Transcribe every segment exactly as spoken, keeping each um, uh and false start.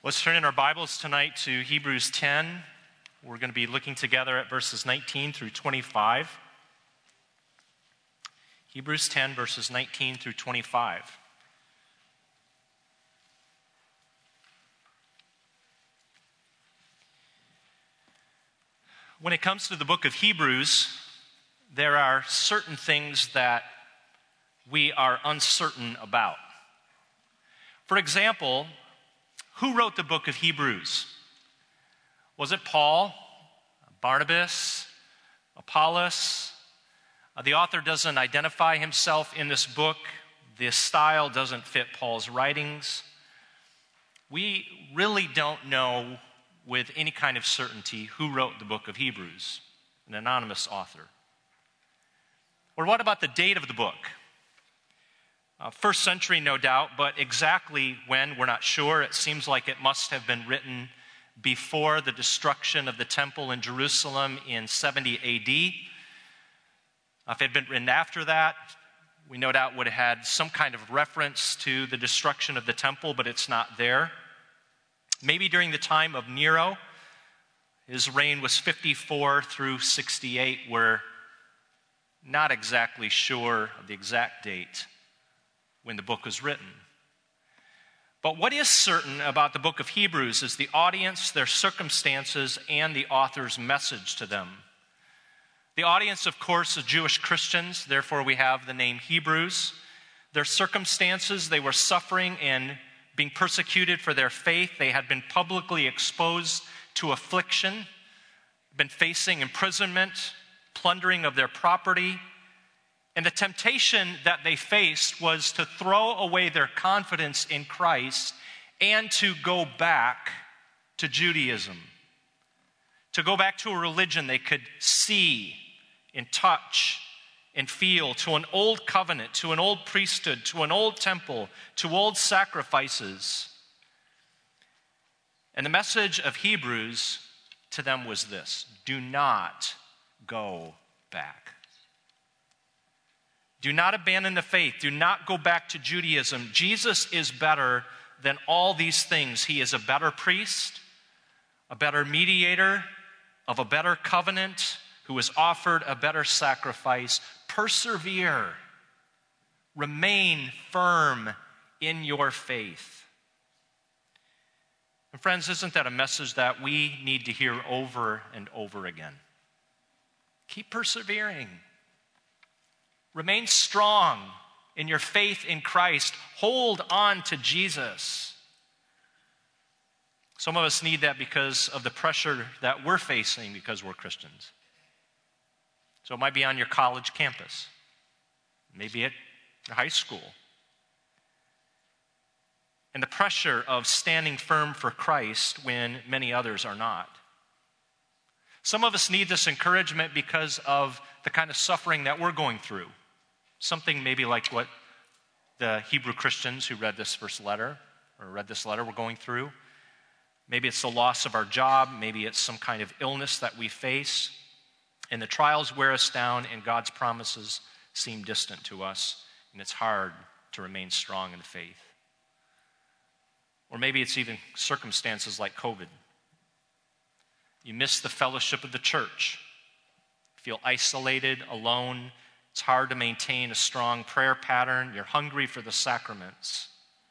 Let's turn in our Bibles tonight to Hebrews ten. We're going to be looking together at verses nineteen through twenty-five. Hebrews ten, verses nineteen through twenty-five. When it comes to the book of Hebrews, there are certain things that we are uncertain about. For example, who wrote the book of Hebrews? Was it Paul, Barnabas, Apollos? Uh, the author doesn't identify himself in this book. This style doesn't fit Paul's writings. We really don't know with any kind of certainty who wrote the book of Hebrews, an anonymous author. Or what about the date of the book? Uh, first century, no doubt, but exactly when, we're not sure. It seems like it must have been written before the destruction of the temple in Jerusalem in seventy A D. Uh, if it had been written after that, we no doubt would have had some kind of reference to the destruction of the temple, but it's not there. Maybe during the time of Nero. His reign was fifty-four through sixty-eight. We're not exactly sure of the exact date when the book was written. But what is certain about the book of Hebrews is the audience, their circumstances, and the author's message to them. The audience, of course, is Jewish Christians, therefore we have the name Hebrews. Their circumstances, they were suffering and being persecuted for their faith. They had been publicly exposed to affliction, been facing imprisonment, plundering of their property. And the temptation that they faced was to throw away their confidence in Christ and to go back to Judaism, to go back to a religion they could see and touch and feel, to an old covenant, to an old priesthood, to an old temple, to old sacrifices. And the message of Hebrews to them was this: do not go back. Do not abandon the faith. Do not go back to Judaism. Jesus is better than all these things. He is a better priest, a better mediator of a better covenant, who has offered a better sacrifice. Persevere. Remain firm in your faith. And friends, isn't that a message that we need to hear over and over again? Keep persevering. Remain strong in your faith in Christ. Hold on to Jesus. Some of us need that because of the pressure that we're facing because we're Christians. So it might be on your college campus, maybe at your high school. And the pressure of standing firm for Christ when many others are not. Some of us need this encouragement because of the kind of suffering that we're going through. Something maybe like what the Hebrew Christians who read this first letter, or read this letter, were going through. Maybe it's the loss of our job. Maybe it's some kind of illness that we face. And the trials wear us down, and God's promises seem distant to us, and it's hard to remain strong in the faith. Or maybe it's even circumstances like COVID. You miss the fellowship of the church. Feel isolated, alone. It's hard to maintain a strong prayer pattern. You're hungry for the sacraments.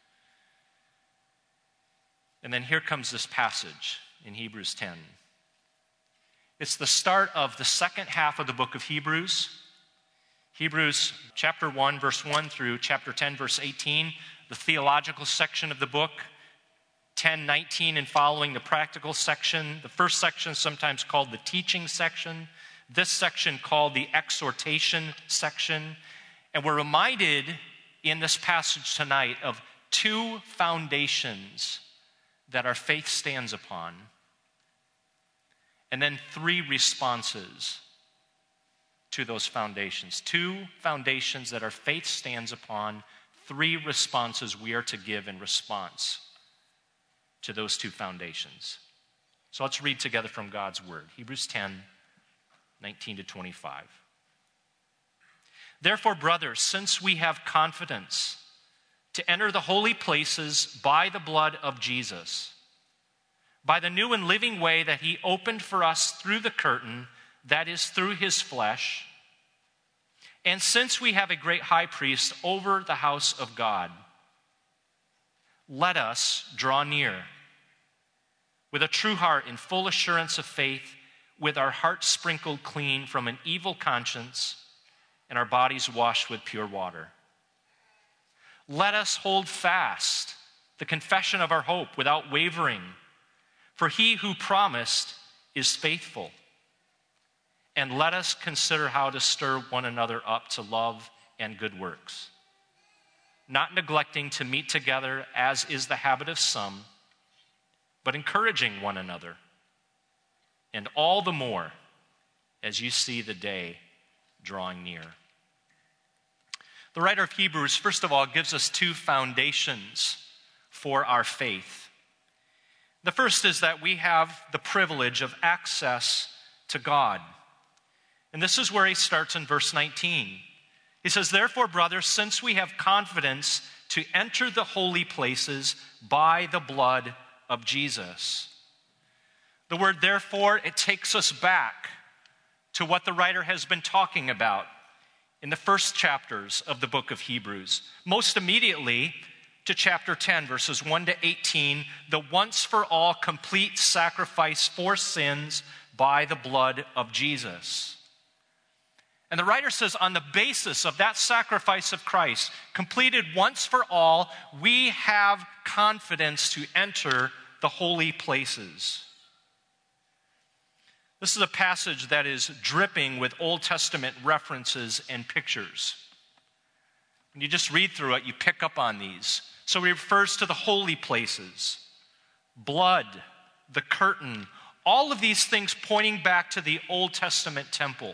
And then here comes this passage in Hebrews ten. It's the start of the second half of the book of Hebrews. Hebrews chapter one, verse one through chapter ten, verse eighteen, the theological section of the book. ten, nineteen and following, the practical section. The first section is sometimes called the teaching section. This section called the exhortation section. And we're reminded in this passage tonight of two foundations that our faith stands upon, and then three responses to those foundations. Two foundations that our faith stands upon, three responses we are to give in response to those two foundations. So let's read together from God's word. Hebrews ten, nineteen to twenty-five. Therefore, brothers, since we have confidence to enter the holy places by the blood of Jesus, by the new and living way that he opened for us through the curtain, that is, through his flesh. And since we have a great high priest over the house of God, let us draw near with a true heart in full assurance of faith, with our hearts sprinkled clean from an evil conscience and our bodies washed with pure water. Let us hold fast the confession of our hope without wavering, for he who promised is faithful. And let us consider how to stir one another up to love and good works, not neglecting to meet together as is the habit of some, but encouraging one another, and all the more as you see the day drawing near. The writer of Hebrews, first of all, gives us two foundations for our faith. The first is that we have the privilege of access to God. And this is where he starts in verse nineteen. He says, "Therefore, brothers, since we have confidence to enter the holy places by the blood of Jesus." The word therefore, it takes us back to what the writer has been talking about in the first chapters of the book of Hebrews. Most immediately to chapter ten, verses one to eighteen, the once for all complete sacrifice for sins by the blood of Jesus. And the writer says, on the basis of that sacrifice of Christ, completed once for all, we have confidence to enter the holy places. This is a passage that is dripping with Old Testament references and pictures. When you just read through it, you pick up on these. So he refers to the holy places, blood, the curtain, all of these things pointing back to the Old Testament temple.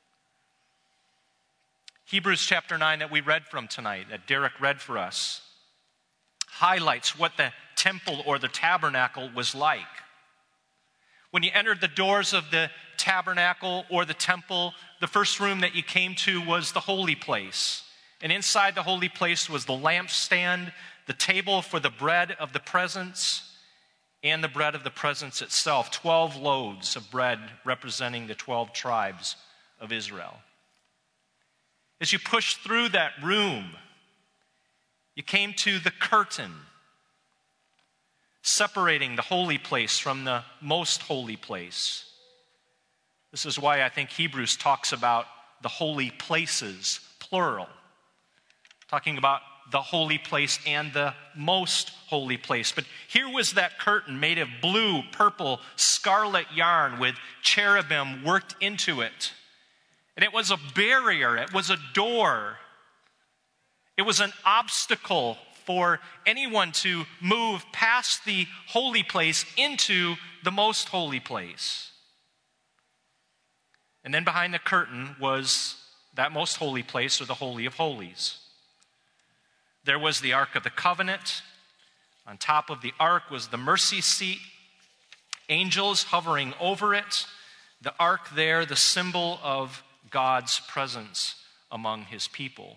Hebrews chapter nine that we read from tonight, that Derek read for us, highlights what the temple or the tabernacle was like. When you entered the doors of the tabernacle or the temple, the first room that you came to was the holy place. And inside the holy place was the lampstand, the table for the bread of the presence, and the bread of the presence itself. Twelve loaves of bread representing the twelve tribes of Israel. As you pushed through that room, you came to the curtain, separating the holy place from the most holy place. This is why I think Hebrews talks about the holy places, plural, talking about the holy place and the most holy place. But here was that curtain made of blue, purple, scarlet yarn with cherubim worked into it. And it was a barrier, it was a door. It was an obstacle for anyone to move past the holy place into the most holy place. And then behind the curtain was that most holy place, or the Holy of Holies. There was the Ark of the Covenant. On top of the ark was the mercy seat, angels hovering over it. The ark there, the symbol of God's presence among his people.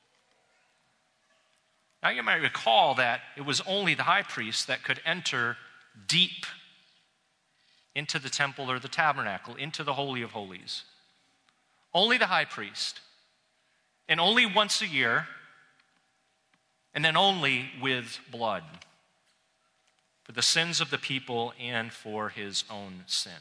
Now you might recall that it was only the high priest that could enter deep into the temple or the tabernacle, into the Holy of Holies. Only the high priest. And only once a year, and then only with blood, for the sins of the people and for his own sin.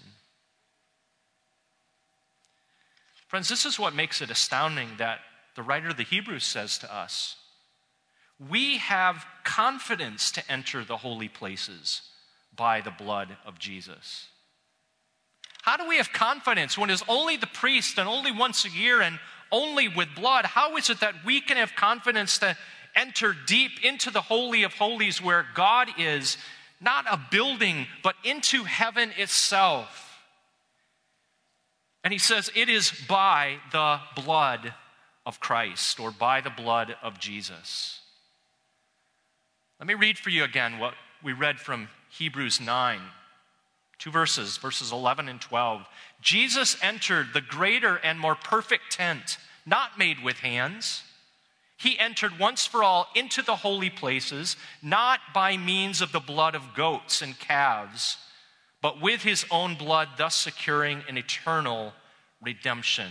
Friends, this is what makes it astounding that the writer of the Hebrews says to us, we have confidence to enter the holy places by the blood of Jesus. How do we have confidence when it's only the priest and only once a year and only with blood? How is it that we can have confidence to enter deep into the Holy of Holies where God is, not a building, but into heaven itself? And he says it is by the blood of Christ, or by the blood of Jesus. Let me read for you again what we read from Hebrews nine. Two verses, verses eleven and twelve. Jesus entered the greater and more perfect tent, not made with hands. He entered once for all into the holy places, not by means of the blood of goats and calves, but with his own blood, thus securing an eternal redemption.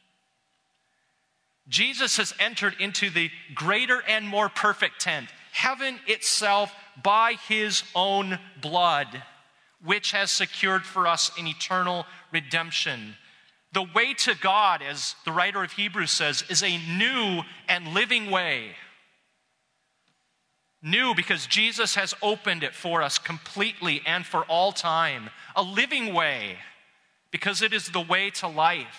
Jesus has entered into the greater and more perfect tent, heaven itself, by his own blood, which has secured for us an eternal redemption. The way to God, as the writer of Hebrews says, is a new and living way. New because Jesus has opened it for us completely and for all time. A living way because it is the way to life.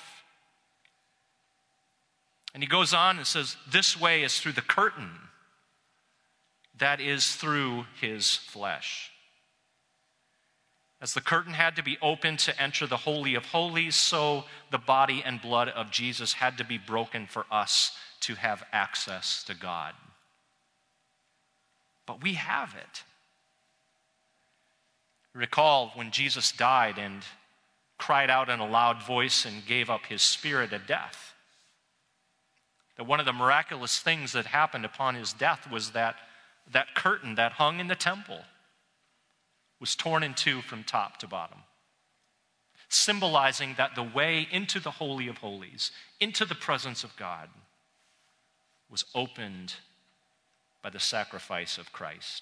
And he goes on and says, this way is through the curtain. That is through his flesh. As the curtain had to be opened to enter the Holy of Holies, so the body and blood of Jesus had to be broken for us to have access to God. But we have it. Recall when Jesus died and cried out in a loud voice and gave up his spirit at death. That one of the miraculous things that happened upon his death was that that curtain that hung in the temple was torn in two from top to bottom, symbolizing that the way into the Holy of Holies, into the presence of God, was opened by the sacrifice of Christ.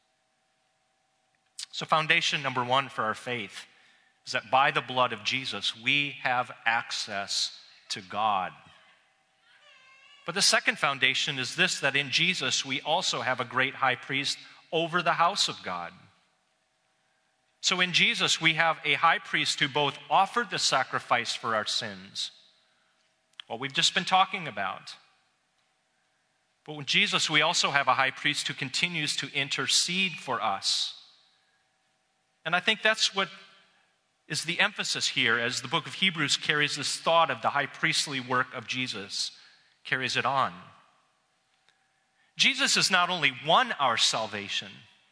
So foundation number one for our faith is that by the blood of Jesus, we have access to God. But the second foundation is this, that in Jesus, we also have a great high priest over the house of God. So in Jesus, we have a high priest who both offered the sacrifice for our sins, what we've just been talking about. But with Jesus, we also have a high priest who continues to intercede for us. And I think that's what is the emphasis here as the book of Hebrews carries this thought of the high priestly work of Jesus, carries it on. Jesus has not only won our salvation,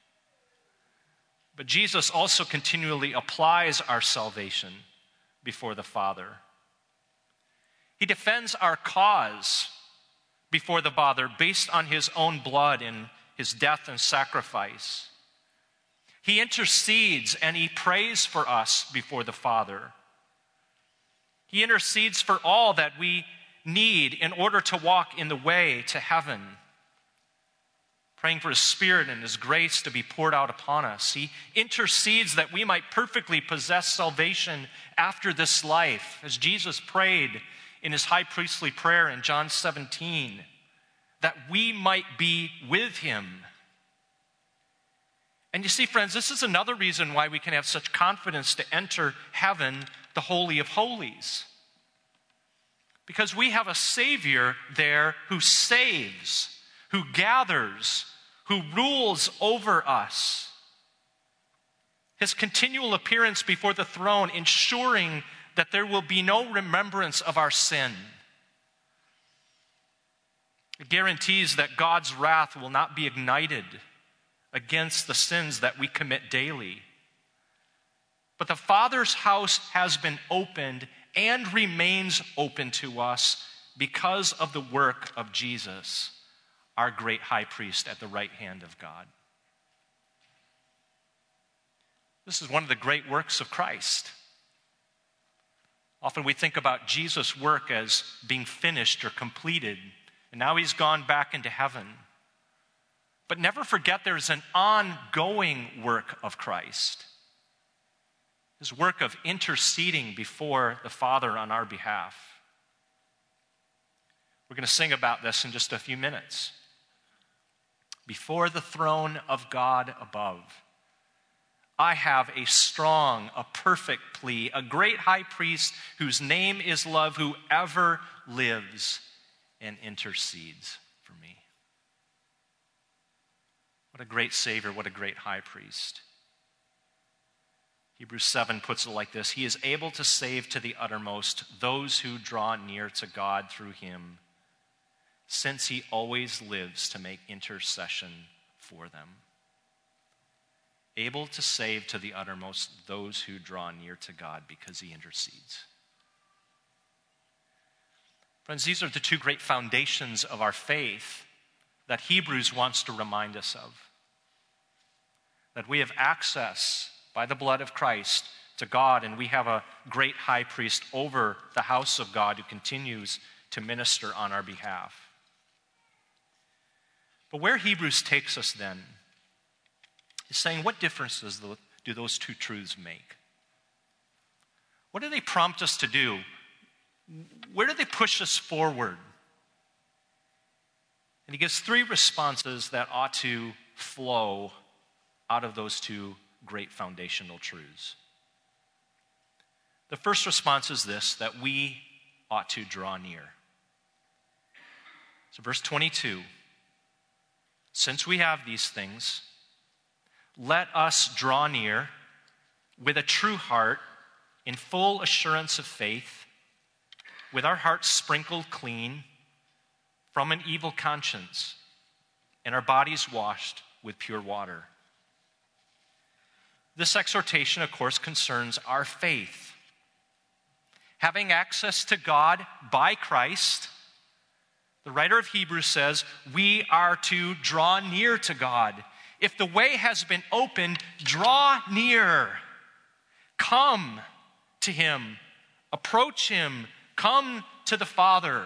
but Jesus also continually applies our salvation before the Father. He defends our cause before the Father based on his own blood and his death and sacrifice. He intercedes and he prays for us before the Father. He intercedes for all that we need in order to walk in the way to heaven, praying for his Spirit and his grace to be poured out upon us. He intercedes that we might perfectly possess salvation after this life, as Jesus prayed in his high priestly prayer in John seventeen, that we might be with him. And you see, friends, this is another reason why we can have such confidence to enter heaven, the Holy of Holies. Because we have a Savior there who saves, who gathers, who rules over us. His continual appearance before the throne, ensuring that there will be no remembrance of our sin. It guarantees that God's wrath will not be ignited against the sins that we commit daily. But the Father's house has been opened and remains open to us because of the work of Jesus, our great high priest at the right hand of God. This is one of the great works of Christ. Often we think about Jesus' work as being finished or completed, and now he's gone back into heaven. But never forget there's an ongoing work of Christ. His work of interceding before the Father on our behalf. We're going to sing about this in just a few minutes. Before the throne of God above, I have a strong, a perfect plea, a great high priest whose name is love, who ever lives and intercedes for me. What a great Savior, what a great high priest. Hebrews seven puts it like this: He is able to save to the uttermost those who draw near to God through him, since he always lives to make intercession for them. Able to save to the uttermost those who draw near to God because he intercedes. Friends, these are the two great foundations of our faith that Hebrews wants to remind us of. That we have access by the blood of Christ to God, and we have a great high priest over the house of God who continues to minister on our behalf. But where Hebrews takes us then is saying, what differences do those two truths make? What do they prompt us to do? Where do they push us forward? And he gives three responses that ought to flow out of those two great foundational truths. The first response is this, that we ought to draw near. So verse twenty-two, since we have these things, let us draw near with a true heart in full assurance of faith, with our hearts sprinkled clean from an evil conscience and our bodies washed with pure water. This exhortation, of course, concerns our faith. Having access to God by Christ, the writer of Hebrews says, we are to draw near to God. If the way has been opened, draw near. Come to him. Approach him. Come to the Father.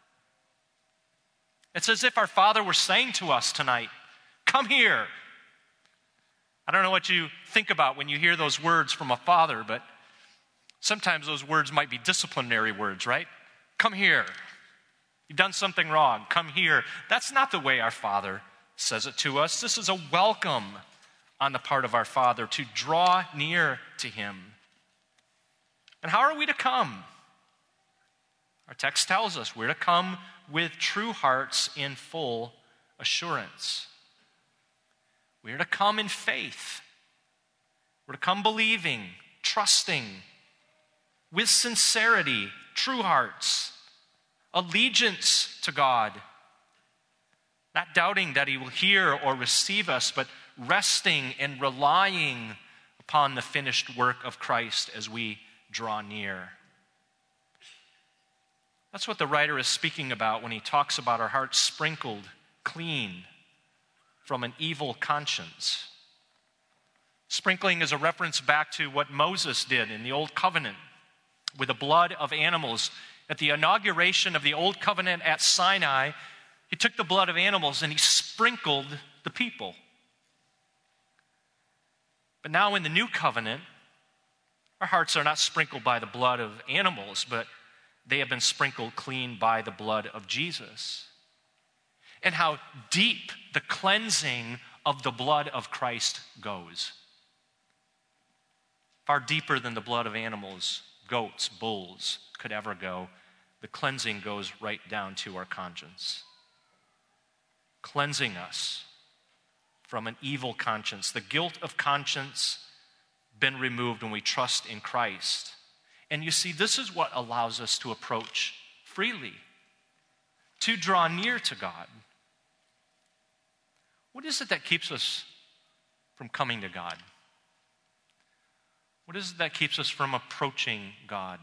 It's as if our Father were saying to us tonight, come here. I don't know what you think about when you hear those words from a father, but sometimes those words might be disciplinary words, right? Come here. You've done something wrong. Come here. That's not the way our Father says it to us. This is a welcome on the part of our Father to draw near to him. And how are we to come? Our text tells us we're to come with true hearts in full assurance. We're to come in faith. We're to come believing, trusting, with sincerity, true hearts, allegiance to God, not doubting that he will hear or receive us, but resting and relying upon the finished work of Christ as we draw near. That's what the writer is speaking about when he talks about our hearts sprinkled clean from an evil conscience. Sprinkling is a reference back to what Moses did in the Old Covenant with the blood of animals. At the inauguration of the Old Covenant at Sinai, he took the blood of animals and he sprinkled the people. But now in the New Covenant, our hearts are not sprinkled by the blood of animals, but they have been sprinkled clean by the blood of Jesus. And how deep the cleansing of the blood of Christ goes. Far deeper than the blood of animals, goats, bulls could ever go. The cleansing goes right down to our conscience. Cleansing us from an evil conscience. The guilt of conscience been removed when we trust in Christ. And you see, this is what allows us to approach freely, to draw near to God. What is it that keeps us from coming to God? What is it that keeps us from approaching God?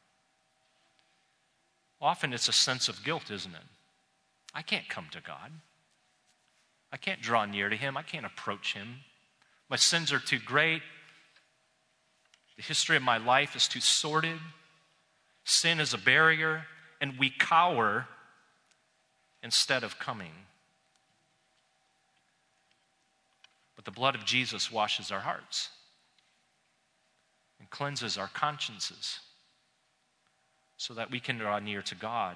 Often it's a sense of guilt, isn't it? I can't come to God. I can't draw near to him. I can't approach him. My sins are too great. The history of my life is too sordid. Sin is a barrier, and we cower instead of coming. But the blood of Jesus washes our hearts and cleanses our consciences so that we can draw near to God.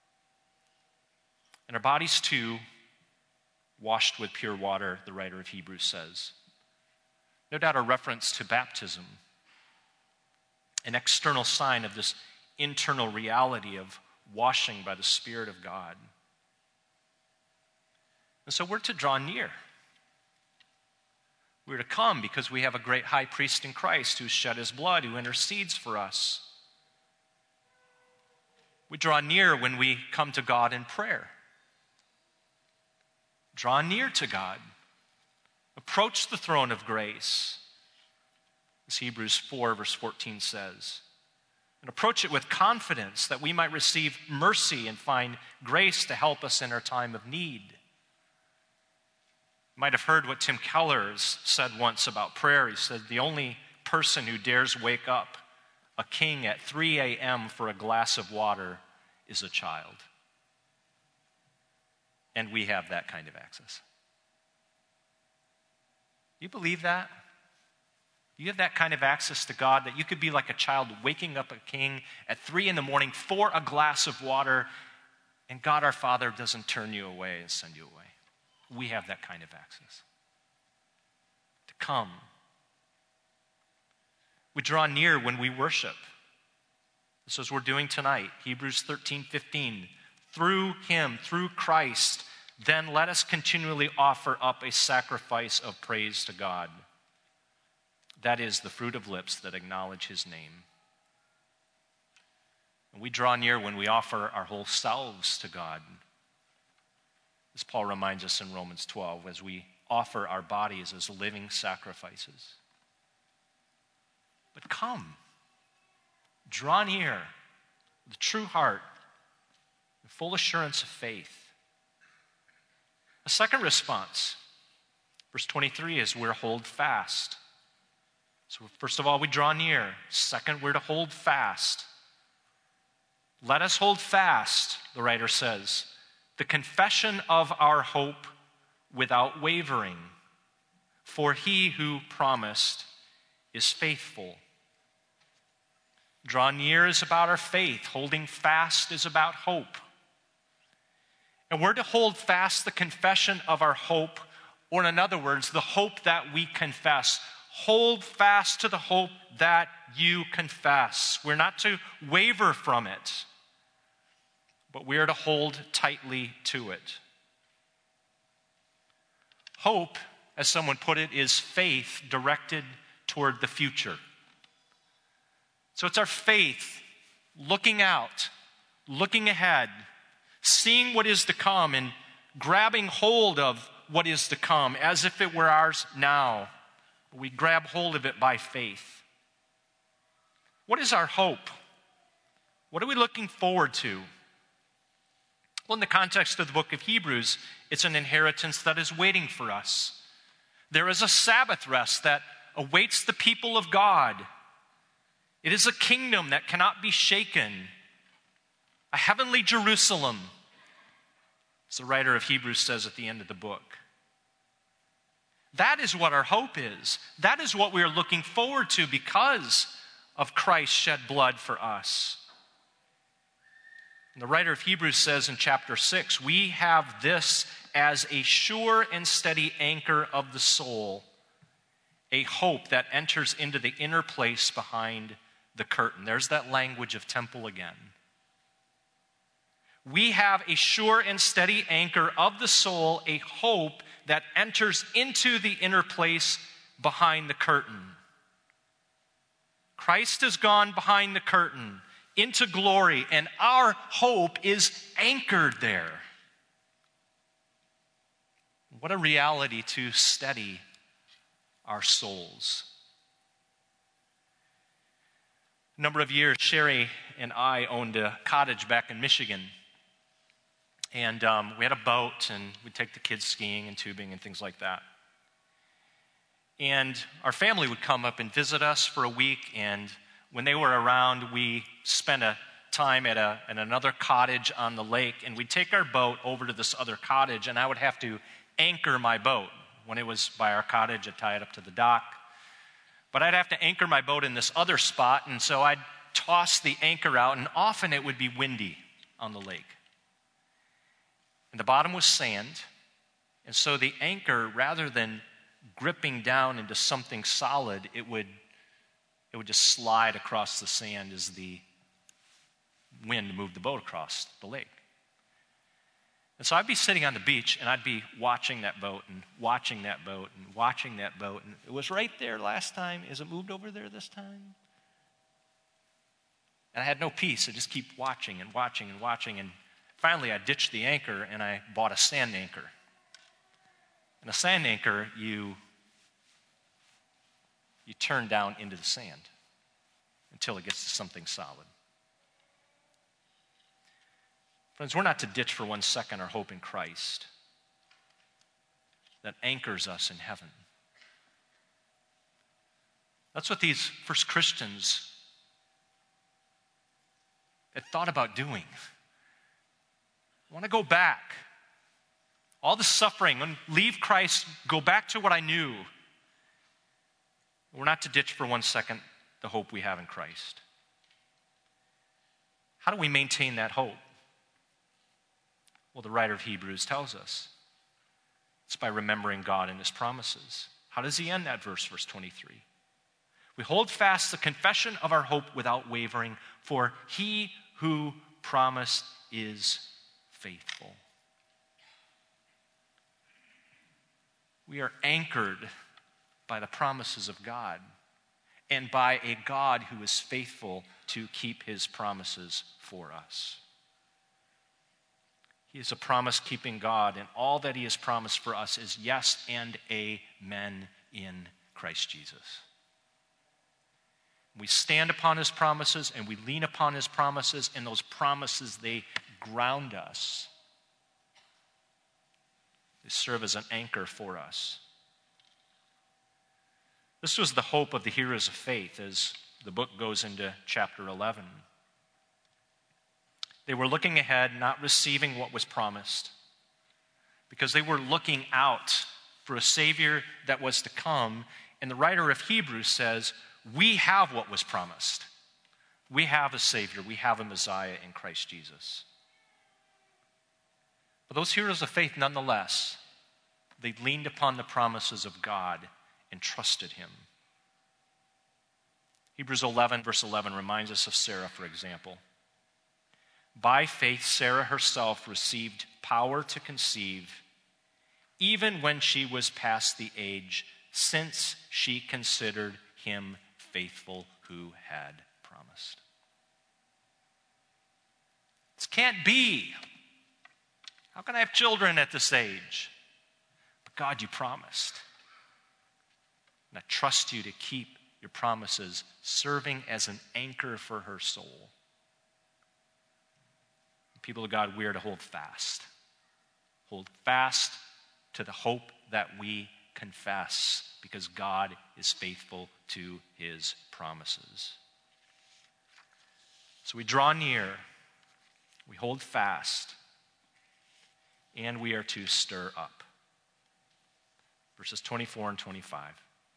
And our bodies too, washed with pure water, the writer of Hebrews says. No doubt a reference to baptism, an external sign of this internal reality of washing by the Spirit of God. And so we're to draw near. We're to come because we have a great high priest in Christ who shed his blood, who intercedes for us. We draw near when we come to God in prayer. Draw near to God. Approach the throne of grace, as Hebrews four verse fourteen says. And approach it with confidence that we might receive mercy and find grace to help us in our time of need. You might have heard what Tim Keller said once about prayer. He said, the only person who dares wake up a king at three a.m. for a glass of water is a child. And we have that kind of access. Do you believe that? You have that kind of access to God, that you could be like a child waking up a king at three in the morning for a glass of water, and God our Father doesn't turn you away and send you away. We have that kind of access. To come. We draw near when we worship. This is what we're doing tonight. Hebrews thirteen fifteen. Through him, through Christ, then let us continually offer up a sacrifice of praise to God. That is the fruit of lips that acknowledge his name. And we draw near when we offer our whole selves to God. As Paul reminds us in Romans twelve, as we offer our bodies as living sacrifices. But come, draw near with a true heart, with full assurance of faith. A second response, verse twenty-three, is we're hold fast. So first of all, we draw near. Second, we're to hold fast. Let us hold fast, the writer says, the confession of our hope without wavering. For he who promised is faithful. Draw near is about our faith. Holding fast is about hope. And we're to hold fast the confession of our hope, or in other words, the hope that we confess. Hold fast to the hope that you confess. We're not to waver from it, but we are to hold tightly to it. Hope, as someone put it, is faith directed toward the future. So it's our faith looking out, looking ahead, seeing what is to come and grabbing hold of what is to come as if it were ours now. We grab hold of it by faith. What is our hope? What are we looking forward to? Well, in the context of the book of Hebrews, it's an inheritance that is waiting for us. There is a Sabbath rest that awaits the people of God. It is a kingdom that cannot be shaken, a heavenly Jerusalem, as the writer of Hebrews says at the end of the book. That is what our hope is. That is what we are looking forward to because of Christ's shed blood for us. And the writer of Hebrews says in chapter six, we have this as a sure and steady anchor of the soul, a hope that enters into the inner place behind the curtain. There's that language of temple again. We have a sure and steady anchor of the soul, a hope that enters into the inner place behind the curtain. Christ has gone behind the curtain into glory, and our hope is anchored there. What a reality to steady our souls. A number of years, Sherry and I owned a cottage back in Michigan. And um, we had a boat, and we'd take the kids skiing and tubing and things like that. And our family would come up and visit us for a week, and when they were around, we spent a time at, a, at another cottage on the lake, and we'd take our boat over to this other cottage, and I would have to anchor my boat. When it was by our cottage, I'd tie it up to the dock. But I'd have to anchor my boat in this other spot, and so I'd toss the anchor out, and often it would be windy on the lake. And the bottom was sand, and so the anchor, rather than gripping down into something solid, it would, it would just slide across the sand as the wind moved the boat across the lake. And so I'd be sitting on the beach, and I'd be watching that boat and watching that boat and watching that boat. And it was right there last time. Is it moved over there this time? And I had no peace. I just keep watching and watching and watching. And finally, I ditched the anchor, and I bought a sand anchor. And a sand anchor, you, you turn down into the sand until it gets to something solid. Friends, we're not to ditch for one second our hope in Christ. that anchors us in heaven. That's what these first Christians had thought about doing. I want to go back. All the suffering, and leave Christ, go back to what I knew. We're not to ditch for one second the hope we have in Christ. How do we maintain that hope? Well, the writer of Hebrews tells us. It's by remembering God and his promises. How does he end that verse, verse twenty-three? We hold fast the confession of our hope without wavering, for he who promised is faithful. We are anchored by the promises of God and by a God who is faithful to keep his promises for us. He is a promise-keeping God, and all that he has promised for us is yes and amen in Christ Jesus. We stand upon his promises and we lean upon his promises, and those promises, they ground us. They serve as an anchor for us. This was the hope of the heroes of faith as the book goes into chapter eleven. They were looking ahead, not receiving what was promised, because they were looking out for a Savior that was to come. And the writer of Hebrews says, we have what was promised. We have a Savior. We have a Messiah in Christ Jesus. But those heroes of faith, nonetheless, they leaned upon the promises of God and trusted him. Hebrews eleven, verse eleven reminds us of Sarah, for example. By faith, Sarah herself received power to conceive, even when she was past the age, since she considered him faithful who had promised. This can't be. How can I have children at this age? But God, you promised. And I trust you to keep your promises, serving as an anchor for her soul. People of God, we are to hold fast. Hold fast to the hope that we confess, because God is faithful to his promises. So we draw near, we hold fast, and we are to stir up. Verses twenty-four and twenty-five.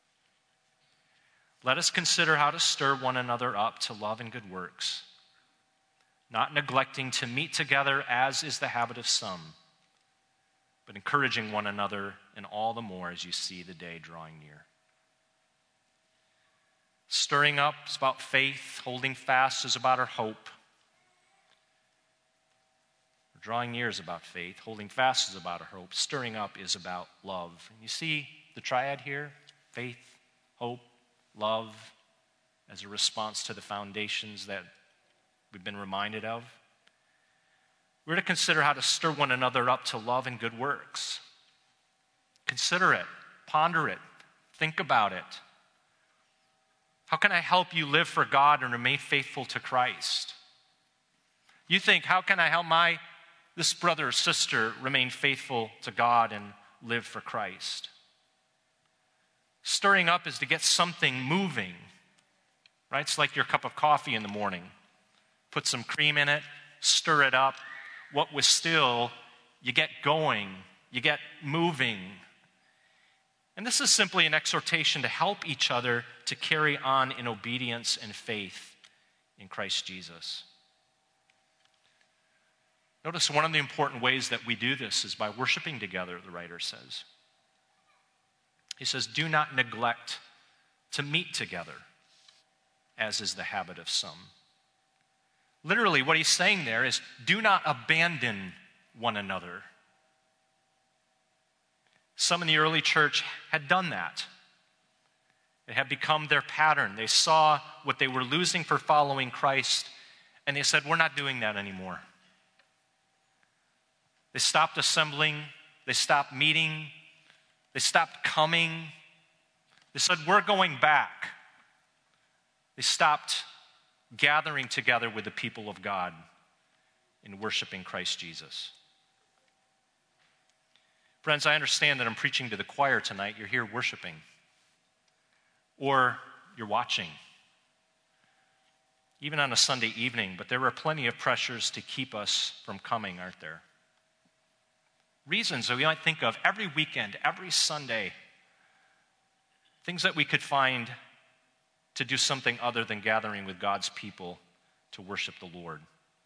Let us consider how to stir one another up to love and good works, not neglecting to meet together as is the habit of some, but encouraging one another, and all the more as you see the day drawing near. Stirring up is about faith. Holding fast is about our hope. Drawing near is about faith. Holding fast is about our hope. Stirring up is about love. And you see the triad here? Faith, hope, love, as a response to the foundations that we've been reminded of. We're to consider how to stir one another up to love and good works. Consider it, ponder it, think about it. How can I help you live for God and remain faithful to Christ? You think, how can I help my this brother or sister remain faithful to God and live for Christ? Stirring up is to get something moving, right? It's like your cup of coffee in the morning. Put some cream in it, stir it up. What was still, you get going, you get moving. And this is simply an exhortation to help each other to carry on in obedience and faith in Christ Jesus. Notice one of the important ways that we do this is by worshiping together, the writer says. He says, do not neglect to meet together, as is the habit of some. Literally, what he's saying there is, do not abandon one another. Some in the early church had done that. It had become their pattern. They saw what they were losing for following Christ, and they said, we're not doing that anymore. They stopped assembling. They stopped meeting. They stopped coming. They said, we're going back. They stopped gathering together with the people of God in worshiping Christ Jesus. Friends, I understand that I'm preaching to the choir tonight. You're here worshiping, or you're watching, even on a Sunday evening, but there are plenty of pressures to keep us from coming, aren't there? Reasons that we might think of every weekend, every Sunday, things that we could find to do something other than gathering with God's people to worship the Lord.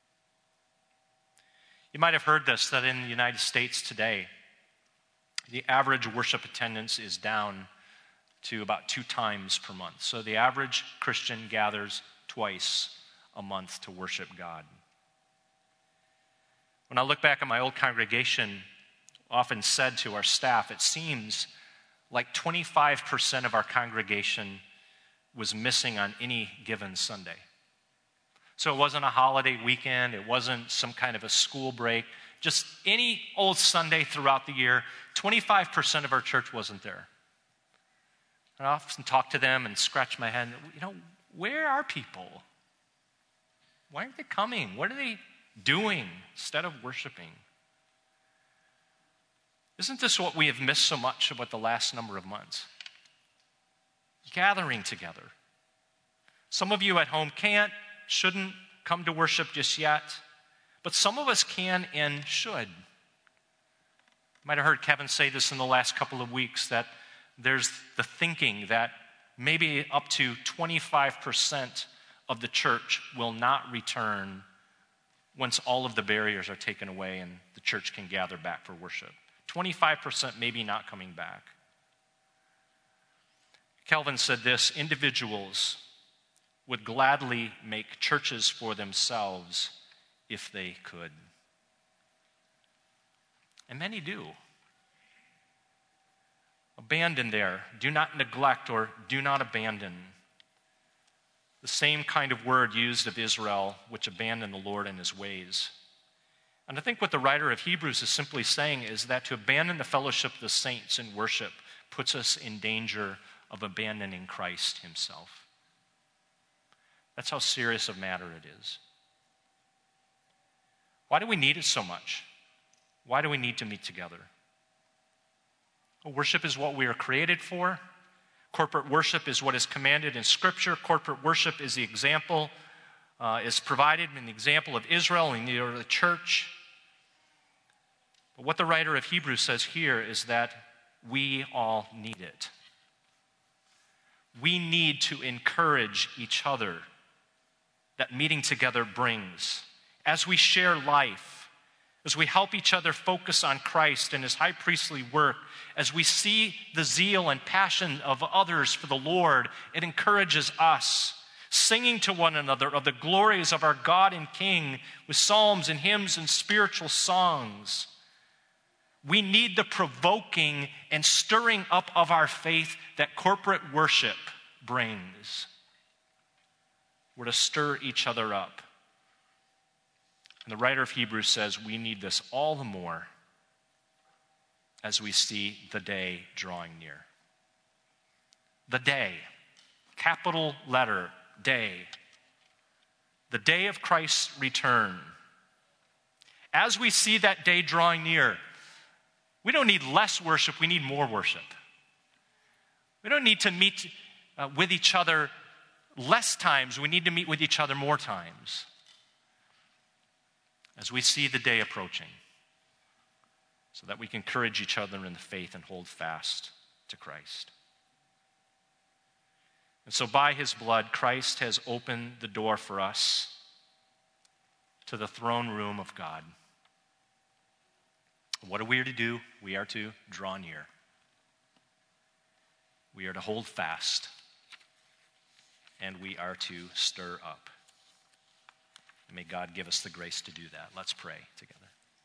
You might have heard this, that in the United States today, the average worship attendance is down to about two times per month. So the average Christian gathers twice a month to worship God. When I look back at my old congregation, often said to our staff, it seems like twenty-five percent of our congregation was missing on any given Sunday. So it wasn't a holiday weekend, it wasn't some kind of a school break, just any old Sunday throughout the year, twenty-five percent of our church wasn't there. I often talk to them and scratch my head, you know, where are people? Why aren't they coming? What are they doing instead of worshiping? Isn't this what we have missed so much about the last number of months? Gathering together. Some of you at home can't, shouldn't come to worship just yet, but some of us can and should. You might have heard Kevin say this in the last couple of weeks, that there's the thinking that maybe up to twenty-five percent of the church will not return once all of the barriers are taken away and the church can gather back for worship. twenty-five percent maybe not coming back. Calvin said this, individuals would gladly make churches for themselves if they could. And many do. Abandon there. Do not neglect or do not abandon. The same kind of word used of Israel, which abandoned the Lord and his ways. And I think what the writer of Hebrews is simply saying is that to abandon the fellowship of the saints in worship puts us in danger of abandoning Christ himself. That's how serious a matter it is. Why do we need it so much? Why do we need to meet together? Well, worship is what we are created for. Corporate worship is what is commanded in Scripture. Corporate worship is the example, uh, is provided in the example of Israel and the early church. But what the writer of Hebrews says here is that we all need it. We need to encourage each other that meeting together brings. As we share life, as we help each other focus on Christ and his high priestly work, as we see the zeal and passion of others for the Lord, it encourages us, singing to one another of the glories of our God and King with psalms and hymns and spiritual songs. We need the provoking and stirring up of our faith that corporate worship brings. We're to stir each other up. And the writer of Hebrews says we need this all the more as we see the day drawing near. The day, capital letter, day. The day of Christ's return. As we see that day drawing near, we don't need less worship, we need more worship. We don't need to meet uh, with each other less times, we need to meet with each other more times. As we see the day approaching, so that we can encourage each other in the faith and hold fast to Christ. And so by his blood, Christ has opened the door for us to the throne room of God. What are we to do? We are to draw near. We are to hold fast. And we are to stir up. And may God give us the grace to do that. Let's pray together.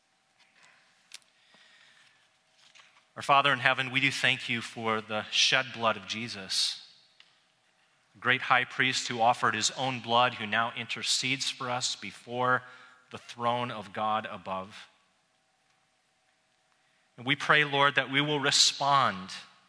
Our Father in heaven, we do thank you for the shed blood of Jesus, great high priest who offered his own blood, who now intercedes for us before the throne of God above. And we pray, Lord, that we will respond,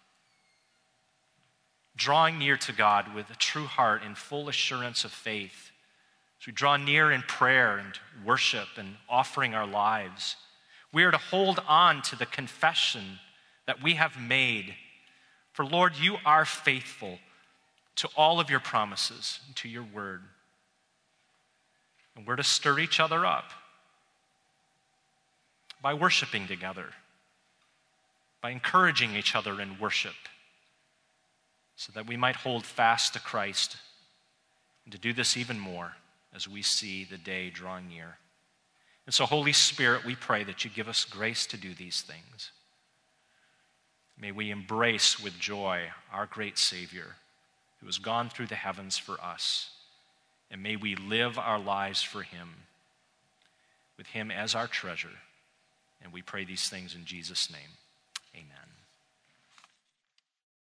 drawing near to God with a true heart and full assurance of faith. As we draw near in prayer and worship and offering our lives, We are to hold on to the confession that we have made. For Lord, you are faithful to all of your promises and to your word. And we're to stir each other up by worshiping together, by encouraging each other in worship, so that we might hold fast to Christ, and to do this even more as we see the day drawing near. And so, Holy Spirit, we pray that you give us grace to do these things. May we embrace with joy our great Savior, who has gone through the heavens for us, and may we live our lives for him, with him as our treasure. And we pray these things in Jesus' name. Amen.